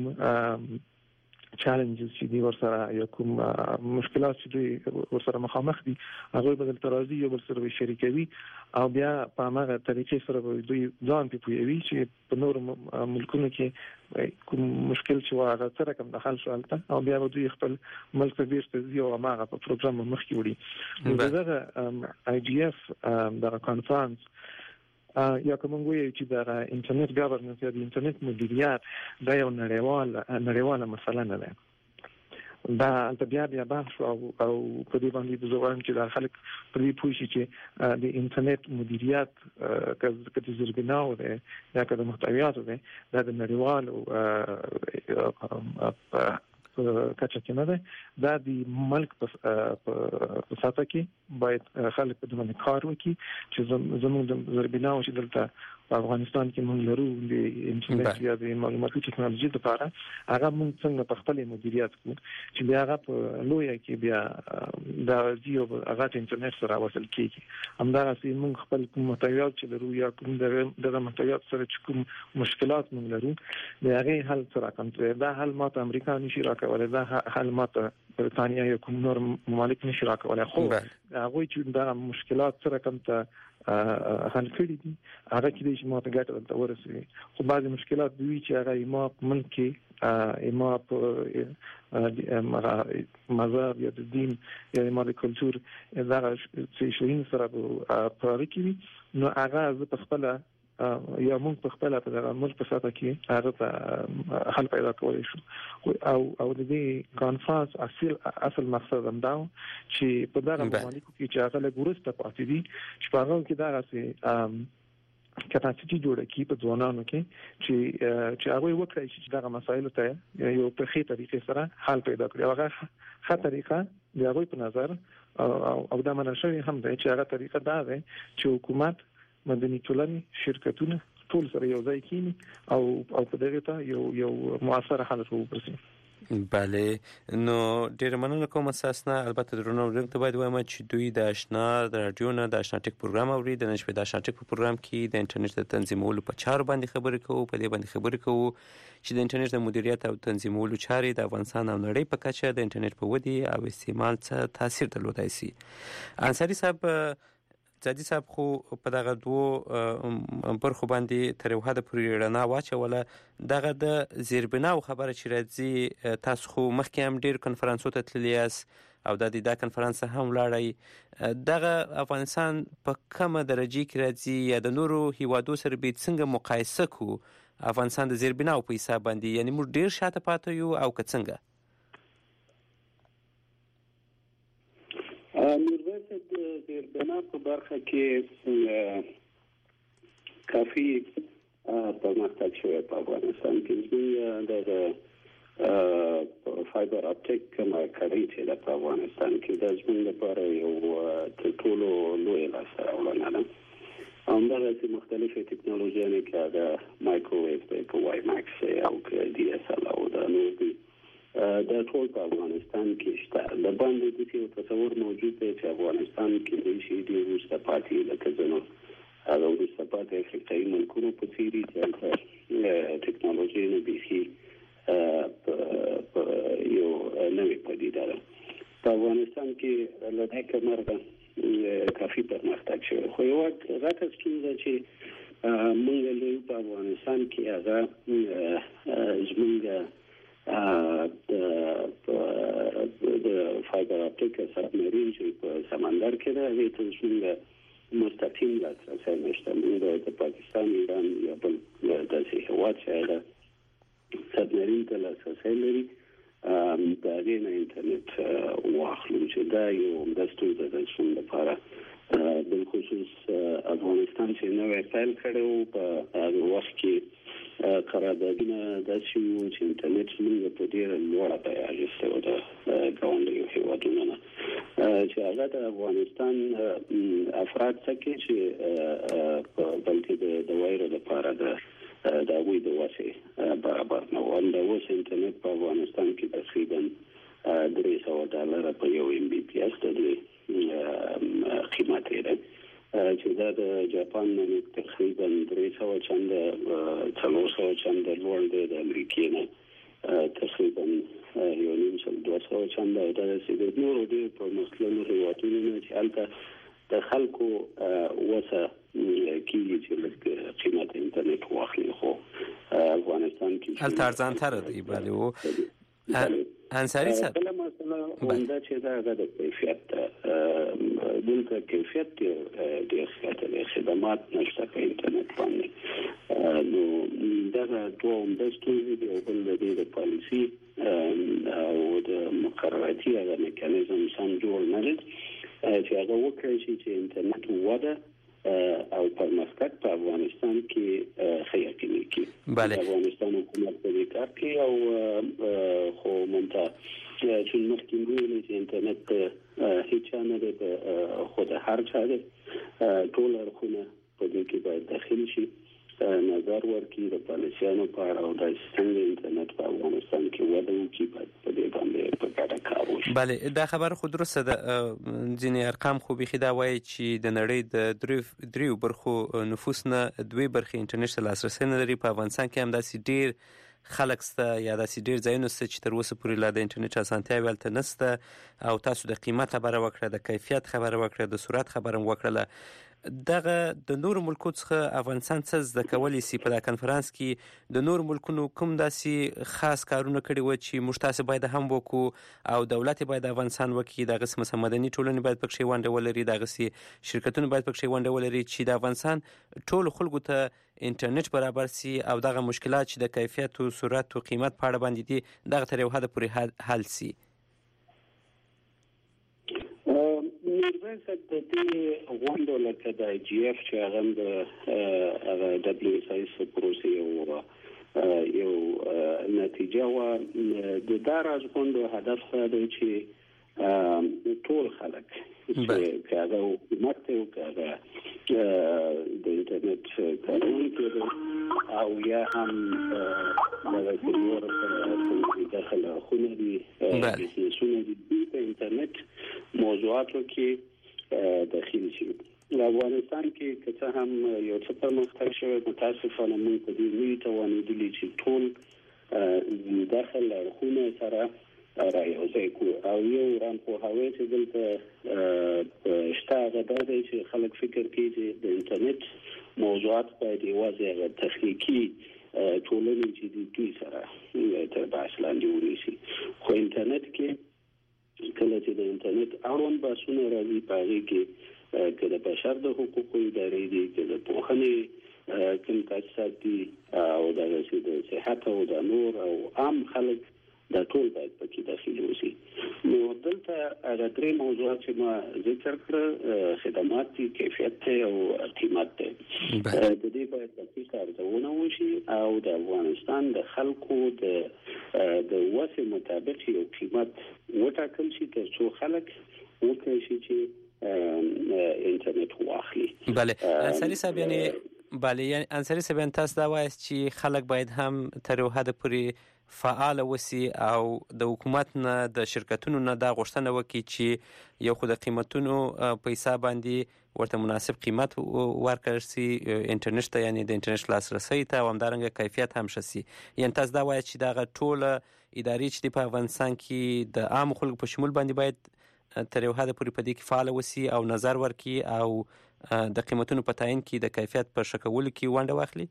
چالنجز چې دی ورسره یا کوم مشکلات چې دوی ورسره مخامخ دي هغه به دلته راځي یو بل سره شریکوي او بیا په هغه طریقې سره دوی ځان په پوهوي چې په نور ملکونو کې کوم مشکل چې هغه سره کوم د حل شولته او بیا دوی خپل ملک ته بیرته ځي او هغه په پروګرام مخکې وړي. دغه آی جی اف دغه کانفرنس یا کوم وایي چې د انټرنیټ ګورننس یا د انټرنیټ مدیریت دا یو نړیوال نړیواله مسله نه ده. دا البته بیا بیا بحث او او په دې باندې د ځوان چې د خلک په دې پوه شي چې د انټرنیټ مدیریت که د زربیناو ده یا که د محتویاتو ده دا د نړیوالو کچا کې نه ده دا د ملک په ساته کې باید خلک په دې کار وکړي چې زموږ د زربیناو چې دلته په افغانستان کې موږ لرو د انټرنیټ یا د معلوماتي ټکنالوژي لپاره هغه موږ څنګه په خپل مدیریت کوو چې بیا هغه په لوی کې بیا دا زیو هغه انټرنیټ سره وصل کیږي همدارسې موږ خپل کوم محتویات چې لرو یا کوم د محتویات سره چې کوم مشکلات موږ لرو د هغه حل سره کوم دا حل ماته امریکا نشي راکولای دا حل ماته برتانیا یا کوم نور ممالک نشي راکولای خو هغه چې دا مشکلات سره کوم ته حل کړی دي هغه کې چې ماته ګټه ته ورسوي خو بعضی مشکلات دوی چې هغه ما ملکي ما په مذهب یا د دین یا ما د کلچر دا چې شوین سره په اړه کې نو هغه په خپل یا موږ په خپل په ملک په ساته کې هغه ته حل پیدا کولای شو او او د دې کانفرنس اصل اصل مقصد هم دا چې په دغه مملکت کې چې هغه له ګورسته پاتې دي چې په هغه کې دا راځي کپاسټي جوړه کی په ځوانانو کې چې چې هغه وکړي چې دغه مسایل ته یو په خې طریقې سره حل پیدا کړي هغه ښه طریقه دی هغه په نظر او دا منل شوی هم دی چې هغه طریقه دا ده چې حکومت مدني ټولنې شرکتونه ټول سره یو ځای کینی او او په دغه ته یو یو موثر حل وکړي بله نو ډیر مننه کوم اساسنا البته درونو رنګ ته باید وایم چې دوی د آشنا د رادیو نه د آشنا ټیک پروګرام اوري د نشو د آشنا ټیک په پروګرام کې د انټرنیټ د تنظیمولو په چارو باندې خبرې کوو په دې باندې خبرې کوو چې د انټرنیټ د مدیریت او تنظیمولو چارې د افغانستان او نړۍ په کچه د انټرنیټ په ودی او استعمال څخه تاثیر درلودای شي انصاری صاحب زادي صاحب خو په دغه دوه برخو باندې تر یو حد پورې رڼا واچوله دغه د زیربناو خبره چې راځي تاسو خو مخکې هم ډیر کنفرانسو ته تللی یاست او د دې د کنفرانس هم لاړی دغه افغانستان په کومه درجه کې راځي یا د نورو هیوادو سره به څنګه مقایسه کو افغانستان د زیربناو په حساب باندې یعنی موږ ډیر شاته پاتې یو او که څنګه میرویس د زیربنا په برخه کې کافي پرمختګ شوی په افغانستان کې د فایبر اپټیک کومه کړی چې د افغانستان کې د ژوند لپاره یو تر ټولو لوی لاسته راوړنه ده همدارسې مختلفې ټکنالوژیانې کې د مایکروویو په وای ماکس او ډي اس ال او د نور د ټول په افغانستان کې شته د باندې د یو تصور موجود دی چې افغانستان کې د شي د روسته پاتې لکه ځنو هغه روسته پاتې افریقایي ملکونو په څیر چې ټکنالوژي نه بيخي په یو نوې پدیده ده په افغانستان کې له کمرغه کافي پرمختګ شوی خو یو راته ستونزه چې موږ له په افغانستان کې هغه زمونږ د فایبر اپټیک سبمرین چې په سمندر کې ده هغه ته څنګه مستقیم لاسرسی نشته موږ د پاکستان ایران یا بل داسې هیواد چې سبمرین ته لاسرسی لري د هغې نه انټرنیټ واخلو چې دا یو د ستونزه ده زموږ لپاره بالخصوص افغانستان چې نوې پیل کړی و په هغه وخت کې قراردادونه داسې وو چې انټرنیټ موږ په ډېره لوړه بیه اخیستی و د ګاونډیو هېوادونو نه چې هغه د افغانستان افراد څخه چې په بلکې د وایرو لپاره د د هغوی د وسې برابر نه و د اوس انټرنیټ په افغانستان کې تقریبا درې سوه ډالره په یو ام بي پي اس د دې قیمت دی چې دا د جاپان نه تقریبا درې سوه چنده څلور سوه چنده لوړ دی د امریکې نه تقریبا یو نیم سل دوه سوه چنده او داسې د نورو ډېر پرمختللو هېوادونو نه چې هلته د خلکو وسه کېږي چې لږ قیمت انټرنیټ واخلي خو افغانستان کې هلته ارزانتره دی بله و انصاری صاحب بله مسله همدا چې دا هغه د کیفیت دلته کیفیت ډېر زیات دی خدمات نشته په انټرنیټ باندې نو دغه دوه عمده ستونزې دي او بل د دې د پالیسي او د مقرراتي هغه میکانیزم سم جوړ نه دی چې هغه وکړي چې انټرنیټ وده او پرمختګ په افغانستان کې ښه یقیني کړي بله افغانستان حکومت په دې کار کې او خو مونته چې مخکې ویل چې انټرنیټ هیڅ نه دی خو د هر چا دی ټول اړخونه په دې کې باید داخل شي نظر ورکړي د پالیسیانو په اړه او د څنګه انټرنیټ په افغانستان کې وده وکړي په دې باندې په ګډه کار وشي. بله دا خبر خو درسته ده. ځینې ارقام خو بيخي دا وایي چې د نړۍ د دریو برخو نفوس نه دوی برخې انټرنیټ ته لاسرسی نه لري. په افغانستان کې هم داسې ډیر خلک سته یا داسې ډیر ځایونه سته چې تر اوسه پورې لا د انټرنیټ اسانتیاوې هلته نشته او تاسو د قیمت خبره وکړه، د کیفیت خبره وکړه، د سرعت خبره هم وکړله. دغه د نور ملکو څخه افغانستان څه زده کولی سي؟ په دا کنفرانس کې د نور ملکونو کوم داسې خاص کارونه کړي و چې موږ تاسو باید هم وکړو او دولت باید افغانستان وکړي، دغه سم مدني ټولنې باید پکې ونډه ولري، دغه سي شرکتونه باید پکې ونډه ولري چې د افغانستان ټول خلکو ته انټرنیټ برابر سي او دغه مشکلات چې د کیفیت او سرعت او قیمت په اړه باندې دي دغه تر یو حد پورې حل سي. میرویس د دې غونډو لکه د آی جی اف چې هغه د دبلیو ایس آی پروسې یو یو نتیجه و د داراز غونډو هدف دی چې ټول خلک چې هغه حکومت او هغه د انټرنیټ کارونکي او یا هم د سیمور په داخله خونه دي بزنسونه دي په انټرنیټ موضوعاتو کې داخل شي. افغانستان کې که هم یو څه پرمختګ شوی متاسفانه موږ په دې نه توانیدلی چې ټول داخله خونه سره رايوځای کو او یو رام په هوای چې دلته شته غدا دی چې خلک فکر کوي چې د انټرنیټ موضوعات باید یوازې تخنیکی ټولنې چې د دوی سره تر بحث لاندې ونیسي. خو انټرنیټ کې کله چې د انټرنیټ اړوند بحثونه راځي په هغې کې که د بشر د حقوقو ادارې دي، که د پوهنې کوم تاسیسات دي او دغسې د صحت او د نور او عام خلک دا ټول باید پکې داخل وشي. نو دلته هغه درې موضوعات چې ما ذکر کړ خدمات دي، کیفیت دی او قیمت دی. د دې باید دقیق ارزونه وشي او د افغانستان د خلکو د د وسع مطابق یو قیمت وټاکل شي تر څو خلک وکړي شي چې انټرنیټ واخلي. بله انصاري صاحب یعنی بله یعنی انصاري صاحب تاسو دا وایي چې خلک باید هم تر یو حد پورې فعال وسی او د حکومت نه د شرکتونو نه دا غوښتنه وکړي چې یو خو د قیمتونو پیسې باندې ورته مناسب قیمت ورکړي سي انټرنیټ ته، یعنی د انټرنیټ لاسرسي ته او همدارنګه کیفیت هم شي. یعنی تاسو دا وایي چې دا ټول ادارې چې په افغانستان کې د عام خلکو په شمول باندې باید تر یو حد پورې په دې کې فعال وسی او نظر ورکړي او د قیمتونو په تعین کې د کیفیت په ښه کولو کې ونډه واخلي.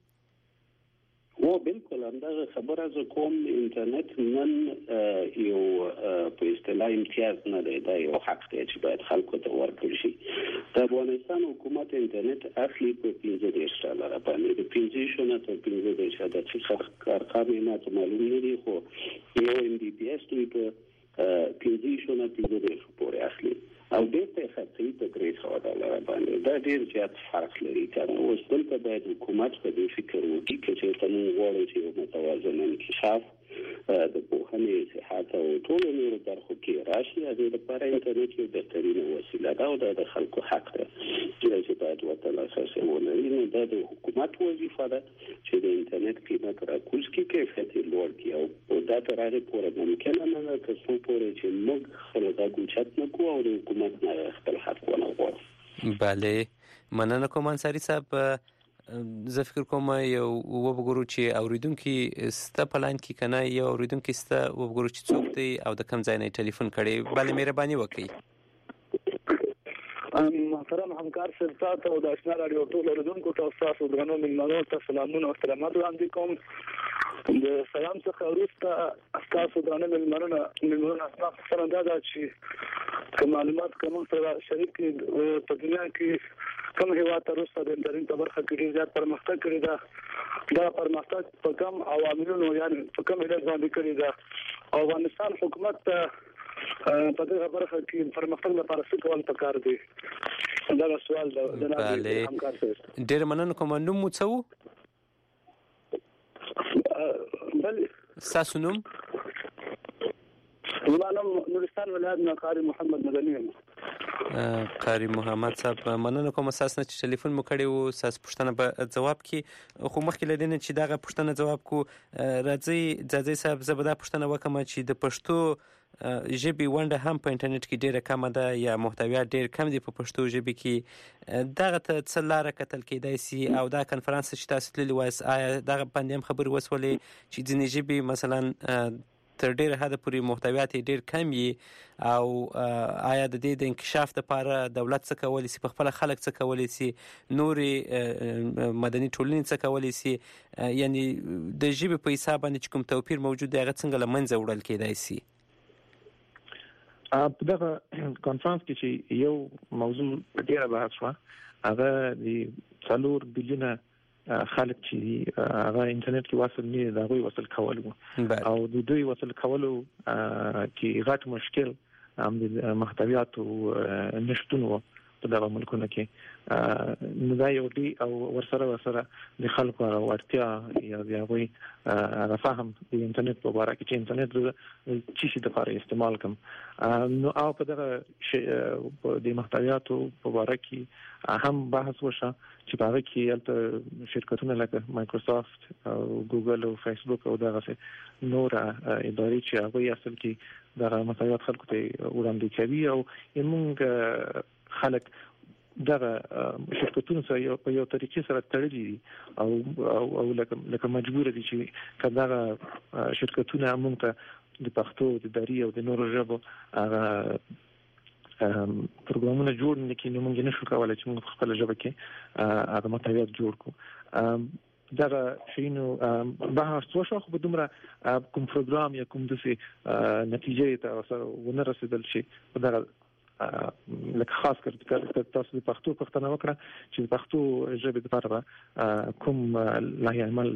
و بالکل همدغه خبره زه کوم. انټرنیټ نن یو په اصطلاح امتیاز نه دی، دا یو حق دی چې باید خلکو ته ورکړل شي. د افغانستان حکومت انټرنیټ اخلي په پنځه دېرش ډالره باندې، د پنځه شونه تر پنځه دېرش دقیقه ارقام یې ماته معلوم نه دي، خو یو ام بي بي اس دوی په پنځه شونه پنځه دېرش پورې اخلي او بیرته خرڅوي په درې سوه ډالره باندې. دا ډېر زیات فرق لري. کنه اوس دلته باید حکومت په دې فکر وکړي که چېرته موږ غواړو چې یو متوازن انکشاف د پوهنې، صحت او ټولو نورو برخو کې راشي، هغې لپاره انټرنیټ یو بهترینه وسیله ده او دا د خلکو حق ده چې باید ورته لاسرسی ولري. نو دا د حکومت وظیفه ده چې د انټرنیټ قیمت راکوز کړي، کیفیت یې لوړ کړي او دا تر هغې پورې ممکنه نه ده تر څو پورې چې موږ خپل غږ اوچت نه کړو او د حکومت نه خپل حق ونه غواړو. بله مننه کوم انصاري صاحب. زه فکر کوم یو وګورو چې اوریدونکي سته په لاین کې کنه یو اوریدونکي سته وګورو چې څوک دی او د کوم ځای نه ټلیفون کړي. بله مهرباني وکړئ. محترم همکار صاحب تاسو او د آشنا رادیو ټول اوریدونکو ته تاسو درنو ملمنو ته سلامونه او احترامات وړاندې کوم. د سلام څخه وروسته تاسو درنو ملمنو ملمنو تاسو سره دا چې معلومات کوم سره شریک په دنیا کې کوم هیواد تر اوسه د انټرنیټ په برخه کې ډېر زیات پرمختګ کړی دی. دا پرمختګ په کوم عواملونو یعنې په کوم علت باندې کړی دی او افغانستان حکومت په دغه برخه کې پرمختګ لپاره څه کول پکار دي؟ دا سوال د جناب همکار صاحب. ډېر مننه کوم. نوم مو څه و؟ بله تاسو نوم؟ زما نوم نورستان ولایت نه قاری محمد مدني یم. قاری محمد صاحب مننه کوم اساس نه چې ټلیفون مو کړی وو اساس پښتنه به جواب کی خو مخکې لدین چې دغه پښتنه جواب کو راځي ځځي صاحب زبدا پښتنه وکم چې د پښتو ژبې ونده هم په انټرنیټ کې ډیره کم ده یا محتویات ډیر کم دي په پښتو ژبې کې دغه ته څه لاره کتل کېدای سي او دا کنفرانس چې تاسو تللی وایس آیا دغه باندې هم خبرې وسولې چې ځینې ژبې مثلا تر ډیره حد پورې محتویات ډیر کم وي او آیا د دې د انکشاف لپاره دولت څه کولی سي په خپل خلک څه کولی سي نوري مدني ټولنې څه کولی سي یعنی د ژبې په حساب باندې کوم توپیر موجود دی هغه څنګه لمنځه وړل کېدای سي؟ په دغه کانفرنس کې چې یو موضوع ډیره بحث شو هغه د څلور بلیونه خلک چې هغه انټرنیټ کې وصل نه دا غوي وصل کول او د دوی وصل کولو کې غټ مشکل هم د محتویات او نشټون په دغه ملکونو کې نو دا یو دی او ورسره ورسره د خلکو ورتیا یا د غوي هغه فهم د انټرنیټ په اړه کې چې انټرنیټ چې څه د لپاره استعمال کوم نو او په دغه د محتویات په اړه کې هم بحث وشو چې په هغه کې البته شرکتونه لکه مایکروسافت او ګوګل او فیسبوک او دغه نور ادارې چې هغه اصل کې دغه محتویات خلکو ته وړاندې کوي او موږ خلک دغه شرکتونو سره په یو طریقې سره تړلي دي او او لکه مجبور دي چې کله شرکتونه موږ ته د پښتو د دری او د نورو ژبو هغه پروګرامونه جوړ نه کړي نو موږ نشو کولای چې موږ خپل ژبه کې هغه محتویات جوړ کړو دا شینو بحث وشو خو دومره کوم پروګرام یا کوم دسي نتیجې ته سره ونه رسیدل شي په دغه لکه خاص کر تاسو د پښتو پښتنه وکړه چې د پښتو ژبې لپاره کوم لایحه عمل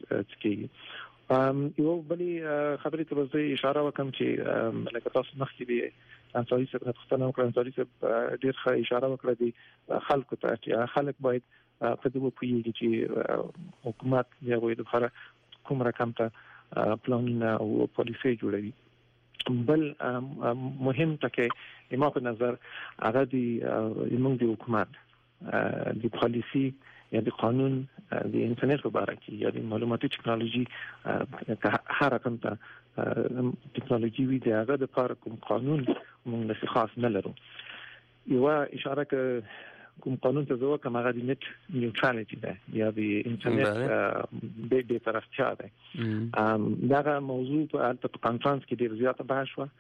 کوي یو بلی خبرې ته به اشاره وکم چې لکه تاسو مخکې دی انصاري صاحب پښتنه وکړه انصاري صاحب ډېر ښه اشاره وکړه دی خلکو ته چې خلک باید په دې وپوهیږي چې حکومت دی غوښتل لپاره کوم رقم ته پلانونه او پالیسي جوړوي. بل مهم ټکی ما په نظر هغه دی موږ د حکومت د پالیسي یا د قانون د انټرنیټ په اړه کې یا د معلوماتي ټکنالوژي هر رقم ته ټکنالوژي وی دی هغه د لپاره کوم قانون موږ له خاص نه لرو. یو اشاره ک کوم قانون ته زو کوم هغه د نت نیوټرالټي ده یا د انټرنیټ د دې طرفچا ده دا موضوع په البته کانفرنس کې ډیر زیاته بحث شو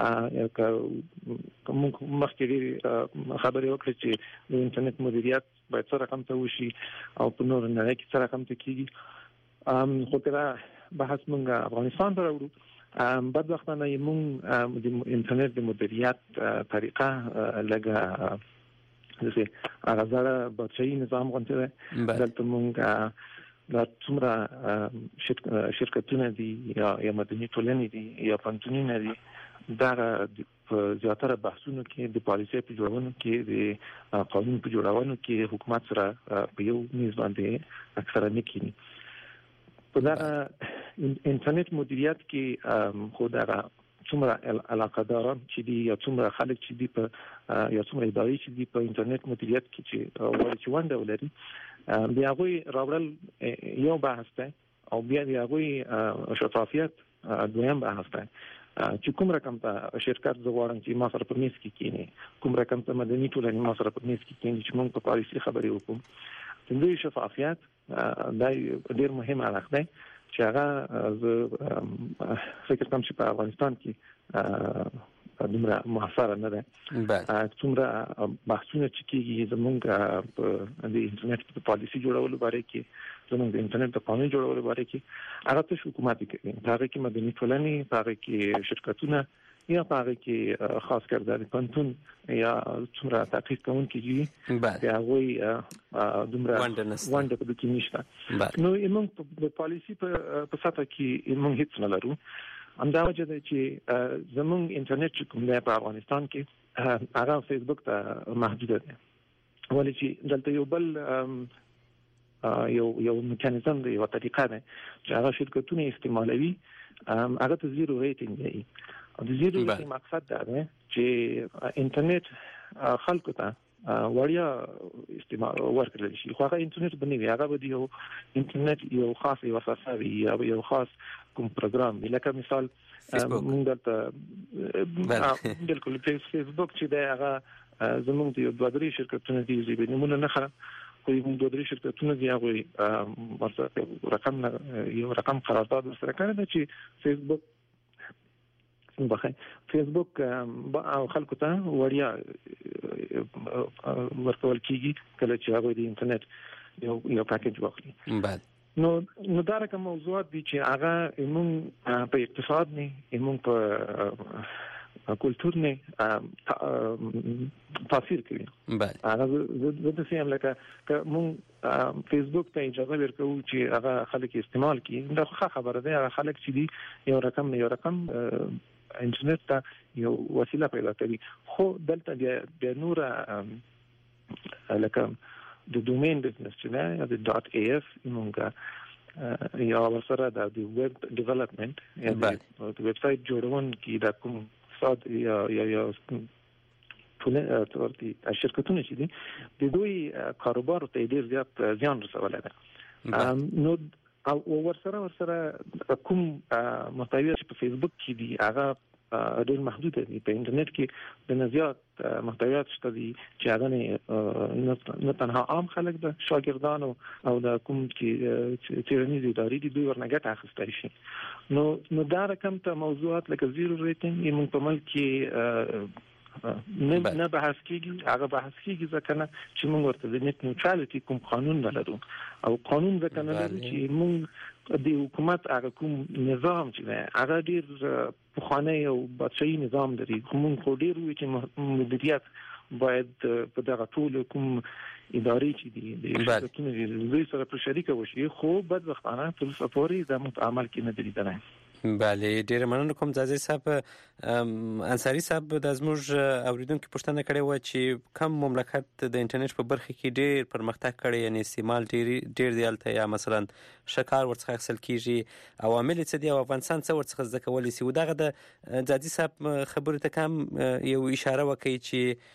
کوم مخکې خبرې وکړې چې د انټرنیټ مدیریت باید څه رقم ته وشي او په نور نه کې څه رقم ته کیږي خو کله بحث مونږ افغانستان ته وروړو بعد وخت نه موږ د انټرنیټ د مدیریت طریقه لګه دغه هغه زړه بچی نظام غونډه ده دلته مونږ د څومره شرکتونه دي یا یا مدني ټولنې دي یا پنځونی دي دا په زیاتره بحثونو کې د پالیسي په جوړونو کې د قانون په جوړونو کې حکومت سره په یو میز باندې اکثره نه کینی په دا انټرنیټ مدیریت کې خو دا څومره علاقه داران چې دي یا څومره خلک چې دي په یا څومره ادارې چې دي په انټرنیټ مدیریت کې چې ولې چې ونده ولري بیا غوي راوړل یو بحث ده او بیا دی غوي شفافیت دویم بحث ده چې کوم رقم ته شرکت زغوارم چې ما سره په میز کې کینی کوم رقم ته مدني ټولنې ما سره په میز کې کینی چې موږ په پالیسي خبرې وکړو د دې شفافیت دا ډیر مهم اړخ دی چې هغه فکر کوم چې په افغانستان کې دومره محاصره نه ده څومره بحثونه چې کیږي زمونږ په د انټرنیټ په پالیسي جوړولو باره کې زمونږ د انټرنیټ په قانون جوړولو باره کې هغه ته حکومت کوي هغه کې مدني ټولنې هغه کې شرکتونه یا هغه کې خاص کر د پنتون یا څومره تحقیق کوونکي یا غوي دومره وانډه په کې نشته نو موږ په پالیسي په ساته کې موږ هیڅ نه لرو همدا وجه ده چې زمونږ انټرنیټ کوم دی په افغانستان کې هغه فیسبوک ته محدود دی ولې چې دلته یو بل یو یو میکانیزم دی، یو طریقه ده چې هغه شرکتونه استعمالوي، هغه ته زیرو ریټینګ دی. او د زیرو ریټینګ مقصد دا دی چې انټرنیټ خلکو ته وړیا استعمال ورکړل شي. خو هغه انټرنیټ باندې هغه به یو انټرنیټ یو خاص یو اساسي وي یا یو خاص کوم پروګرام وي، لکه مثال موږ دلته بالکل فیسبوک چې دی هغه زموږ د یو دوه درې شرکتونو دي چې نمونه نه خره خو یو دوه درې شرکتونو دي هغه ورته رقم یو رقم قرارداد سره کړی دی چې فیسبوک بخای فیسبوک او خلکو ته وړیا ورکول کیږي کله چې هغه د انټرنیټ یو یو پاکیج واخلي. بله نو نو دا رقم موضوعات دي چې هغه موږ په اقتصاد نه، موږ په کلتور نه تاثیر کوي. بله هغه زه د سیم لکه موږ فیسبوک ته اجازه ورکوو چې هغه خلک استعمال کړي، دا ښه خبره ده. هغه خلک چې دي یو رقم یو رقم انټرنیټ ته یو وسیله پیدا کوي. خو دلته بیا نور لکه د دومین بزنس چې نه د ډاټ ای اف موږ یا ورسره د ویب ډیولپمنٹ یا د ویب سایټ جوړون کې د کوم صاد یا یا یا ټول تورتي شرکتونه چې دي د دوی کاروبار ته ډیر زیات زیان رسولی ده. نو او ورسره ورسره کوم محتویات په فیسبوک کې دي هغه ډېر محدود دي. په انټرنیټ کې د زیات محتویات شته دي چې هغه نه تنها عام خلک د شاګردانو او د کوم چې څېړنیز ادارې دي دوی ورنه ګټه اخیستی شي. نو نو دا رقم ته موضوعات لکه زیرو ریټینګ موږ په ملک کې نه نه بحث کیږي. هغه بحث کیږي ځکه نه چې موږ ورته د نت نیوټرالټي کوم قانون نه لرو او قانون ځکه نه لرو چې موږ د حکومت هغه کوم نظام چې هغه ډیر پخوانی او بادشاهي نظام لري. موږ خو ډیر وی چې مدیریت باید په دغه ټول کوم ادارې چې دي د شرکتونو د دوی سره په شریکه وشي، خو بدبختانه تر اوسه پورې د متعامل کې نه دي لیدلی. بله ډیره مننه کوم ځاځي صاحب. انصاری صاحب د زموږ اوریدونکو پوښتنه کړې و چې کوم مملکت د انټرنیټ په برخه کې ډیر پرمختګ کړی، یعنی استعمال ډیر ډیر دی الته، یا مثلا شکار ورڅخه اخیستل کیږي، عوامل څه دي او افغانستان څه ورڅخه زده کولی سي. دغه د ځاځي صاحب خبرې ته کم یو اشاره وکړي چې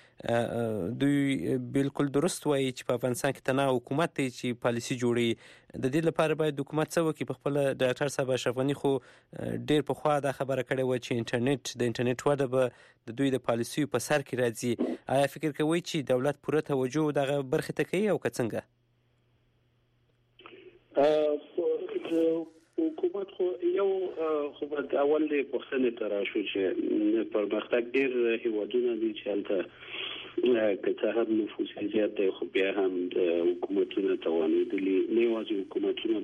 دوی بالکل درست وایي چې په افغانستان کې تنها حکومت دی چې پالیسي جوړي. د دې لپاره باید حکومت څه وکړي. په خپل ډاکټر صاحب اشرف غني خو ډیر په خوا دا خبره کړې و چې انټرنیټ د انټرنیټ وده به د دوی د پالیسیو په سر کې راځي. آیا فکر کوئ چې دولت پوره توجه دغه برخې ته کوي او که څنګه؟ حکومت خو یو خو د اول د پښتنې تر شو چې پرمختګ ډیر هیوادونه دي چې البته که هم نفوس زیات دی، خو بیا هم د حکومتونو توانیدلي نه یوازې حکومتونه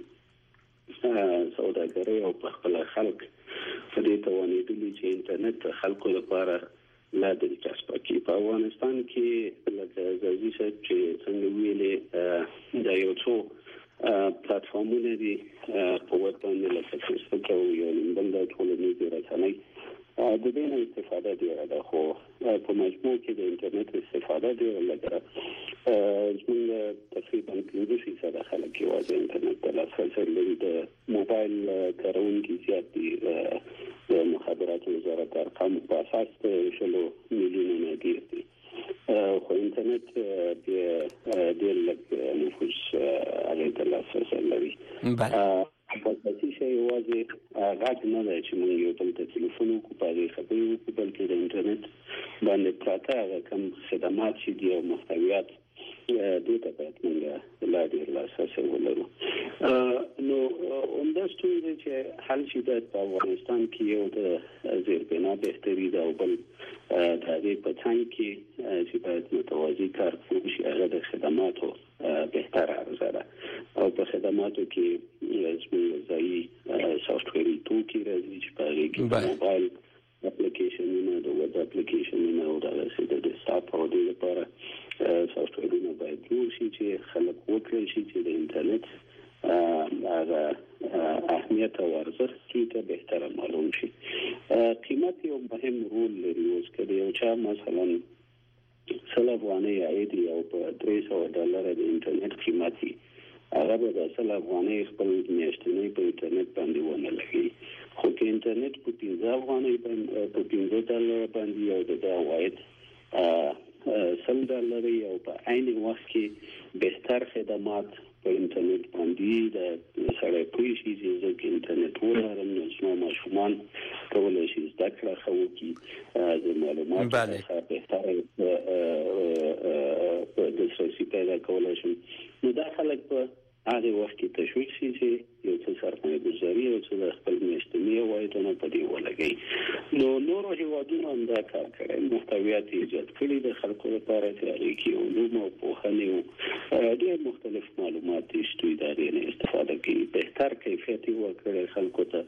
بلکې سوداګرۍ او په خپل خلک په دې توانیدلي چې انټرنیټ د خلکو لپاره لا د دلچسپه کړي. په افغانستان کې لکه ځاځي صاحب چې څنګه ویلې دا یو څو پلاتفورمونه دي په ویب باندې لکه فیسبوک او یو بل د ټولنیزو رسنۍ د دې نه استفاده ډیره ده، خو په مجموع کې د انټرنیټ استفاده ډیره لږه. زموږ تقریبا پنځه فیصده خلک یوازې انټرنیټ ته لاسرسی لري. د موبایل کارونکي زیات دي. د مخابراتو وزارت ارقام په اساس شلو میلیونه نه ډیر دي، خو انټرنیټ ډیر لږ نفوس هغې ته لاسرسی لري. اساسي شی یوازې غږ نه دی چې موږ یو بل ته تلیفون وکړو په هغې خبرې وکړو، بلکې د انټرنیټ باندې پراته هغه کوم خدمات چې دي او محتویات دې ته باید موږ لا ډېر لاسرسی ولرو. نو همدا ستونزې چې حل شي باید په افغانستان کې یو د زیربنا بهتري ده او بل د هغې په څنګ کې چې باید متوازي کار وشي، هغه د خدماتو بهتر عرضه ده او په خدماتو کې زموږ ځایي سافټویري توکي راځي چې په هغې کې د موبایل اپلیکیشنونه د ویب اپلیکیشنونه او دغسې د ډیسکټاپ او دې لپاره سافټویرونه باید جوړ شي چې خلک وکړی شي چې د انټرنیټ هغه اهمیت او ارزښت دوی ته بهتره معلوم شي. قیمت یو مهم رول لري. اوس که د یو چا مثلا سل افغانۍ عاید او په درې سوه ډالره د انټرنیټ قیمت وي هغه به د اصل افغاني خپل میاشتنی په انټرنیټ باندې ونه لګي. خو که انټرنیټ په پنځه افغاني باندې په پنځه ډالر باندې او د عواید سل ډالر او په عین وخت کې بهتر خدمات په انټرنیټ باندې د سره پوي شي چې انټرنیټ ولرم نو څو ماشومان کولای شي زده کړه کوي د معلوماتو څخه بهتر په دسترسي پیدا کولای شي. نو دا خلک په هغه وخت کې تشویق شي چې یو څه سرمایه گذاري او څه د خپل میاشتنی عوایدونه په دې ولګي. نو نورو هیوادونو هم دا کار کړی، محتویات ایجاد کړي د خلکو لپاره چې هغې کې علوم او پوهنې او ډېر مختلف معلومات شته د هغې نه استفاده کوي. بهتر کیفیت یې ورکړی خلکو ته،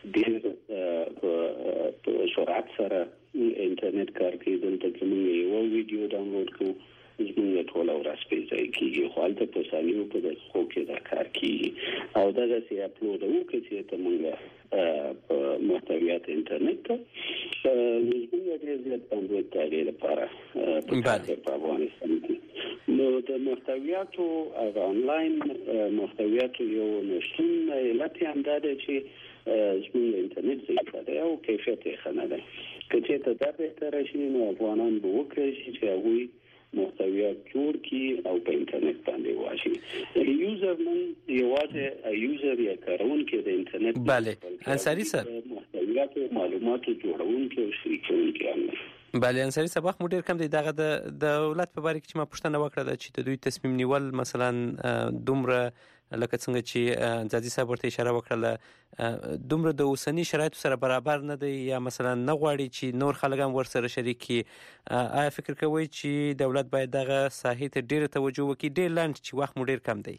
ډېر په سرعت سره انټرنیټ کار کوي. دلته که موږ یوه ویډیو ډاونلوډ کوو زموږ ټول ورځ په ځای کېږي، خو هلته په ثانیو په دقیقو کې دا کار کېږي او دغسې اپلوډ وکړو چې ته موږ په محتویات انټرنیټ ته نو زموږ ډېر زیات بندویت د هغې لپاره په افغانستان کې. نو د محتویاتو او آنلاین محتویاتو یو نشتون علت یې همدا دی چې زموږ انټرنیټ ضعیفه دی او کیفیت یې ښه نه دی. که چېرته دا بهتره شي نو افغانان به وکړی شي چې هغوی محتویات جوړ کی او په انټرنیټ باندې واشي. یوزر نن یوازې یوزر یا کارونکي د انټرنیټ بله انصاری صاحب محتویات او معلوماتو جوړونکي او شریکونکي هم. بله انصاری صاحب وخت مو ډېر کم دی. دغه د دولت په باره کې چې ما پوښتنه وکړه ده چې د دوی تصمیم نیول مثلا دومره لکه څنګه چې ځاځي صاحب ورته اشاره وکړله دومره د اوسني شرایطو سره برابر نه دی یا مثلا نه غواړي چې نور خلک هم ورسره شریک کړي، آیا فکر کوئ چې دولت باید دغه ساحې ته ډېره توجه وکړي؟ ډېر لنډ چې وخت مو ډېر کم دی.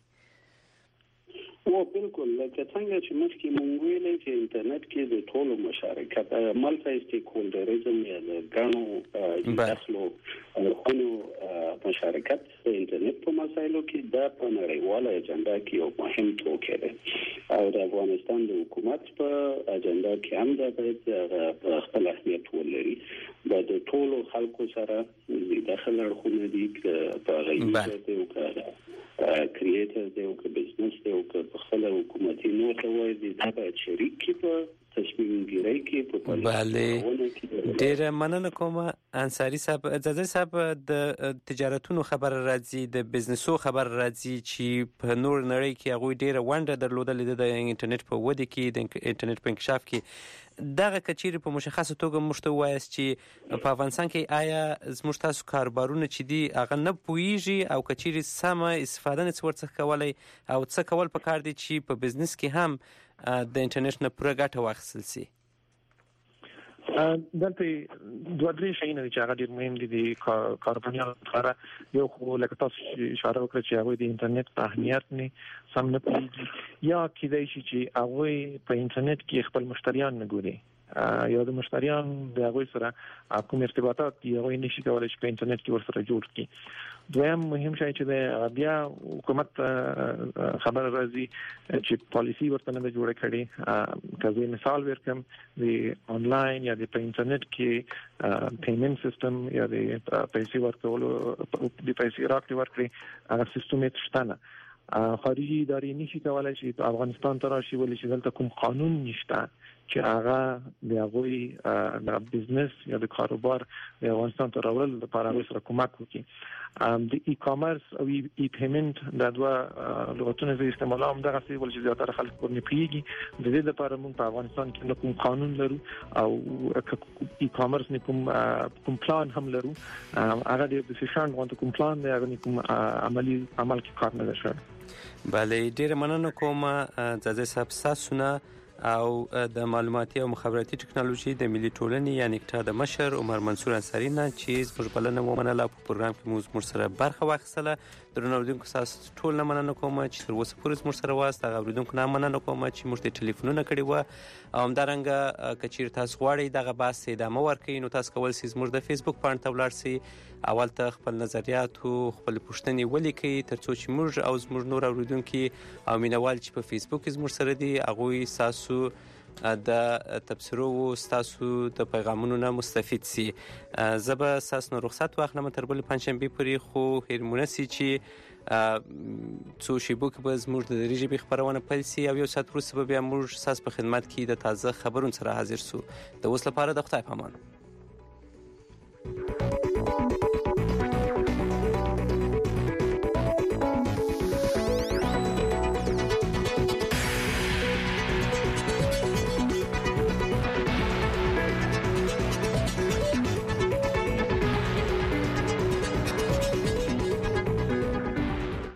او بالکل لکه څنګه چې مخکې مونږ ویلي چې انټرنیټ کې د ټولو مشارکت ملټي سټیک هولډرزم یا د ګڼو داخلو اړخونو مشارکت د انټرنیټ په مسایلو کې دا په نړیواله اجنډا کې یو مهم توکی دی او د افغانستان د حکومت په اجنډا کې هم دا باید خپل اهمیت ولري. د ټولو خلکو سره د داخل اړخونه دي په غیږ کې او کریټر دی او که بزنس دی او که خپل حکومتي نور ته وایي دا باید شریک کړي په تصمیم ګیرۍ کې په بله ډېره مننه کوم انصاری صاحب. ځاځي صاحب د تجارتونو خبر راځي، د بزنسو خبر راځي چې په نور نړۍ کې هغوی ډېره ونډه درلودلې ده د انټرنیټ په ودې کې، د انټرنیټ په انکشاف کې. دغه کچېرې په مشخصه توګه موږ ته ووایاست چې په افغانستان کې آیا زموږ تاسو کاروبارونه چې دي هغه نه پوهېږي او کچېرې سمه استفاده نه څه ورڅخه کولی او څه کول پکار دي چې په بزنس کې هم د انټرنیټ نه پوره ګټه واخیستل شي؟ دلته دوه درې شیونه چې هغه ډېر مهم دي د کاربنیانو لپاره. یو خو لکه تاسو اشاره وکړه چې هغوی د انټرنیټ په اهمیت نه سم نه پوهېږي یا کیدای شي چې هغوی په انټرنیټ کې خپل مشتریان نه ګوري یا د مشتریان د هغوی سره کوم ارتباطات دي هغوی نشي کولی چې په انټرنیټ کې ورسره جوړ کړي. دویم مهم شی چې د بیا حکومت خبر راځي چې پالیسی ورته نه جوړه کړي. که زه مثال ورکړم د آنلاین یا د په انټرنیټ کې پیمنټ سیستم یا د پیسې ورکولو د پیسې راکړې ورکړې هغه سیستم یې شته نه. خارجي ادارې نشي کولی چې په افغانستان ته راشي ولې چې دلته کوم قانون نشته چې هغه د هغوی د بزنس یا د کاروبار د افغانستان ته راوړل لپاره هغوی سره کومک وکړي. د ای کامرس او ای پیمنټ دا دوه لغتونه زه استعمالوم دغسې ولې چې زیاتره خلک ورنه پوهېږي. د دې لپاره موږ په افغانستان کې نه کوم قانون لرو او ای کامرس نه کوم کوم پلان هم لرو. هغه د ډیسیشن غونډه کوم پلان دی هغه کوم عملی عمل کې کار نه ده شوی. بله ډېره مننه کوم ځاځي صاحب ستاسو نه او د معلوماتي او مخابراتي ټکنالوژي د ملي ټولنې یا نکټا د مشر عمر منصور انصاري نه چې زموږ بلنه ومنله په پروګرام کې مو زموږ سره برخه واخیستله. درنو اورېدونکو ستاسو ټول نه مننه کوم چې تر اوسه پورې زموږ سره واست. هغه اورېدونکو نه مننه کوم چې موږ ته ټلیفونونه کړي وه او همدارنګه که چېرې تاسو غواړئ دغه بحث ادامه ورکوئ نو تاسو کولی شئ زموږ د فیسبوک پاڼې ته ولاړ شئ، اول ته خپل نظریات او خپلې پوښتنې ولیکئ تر څو چې موږ او زموږ نور اورېدونکي او مینوال چې په فیسبوک کې زموږ سره دي هغوی ستاسو د تبصرو ستاسو د پیغامونو نه مستفید سي. زه به ستاسو نه رخصت واخلم تر بلې پنجشنبې پورې، خو هېر مو نه سي چې څو شیبو کې به زموږ د دري ژبې خپرونه پیل سي او یو ساعت وروسته به بیا موږ ستاسو په خدمت کې د تازه خبرونو سره حاضر سو. د اوس لپاره د خدای په امان.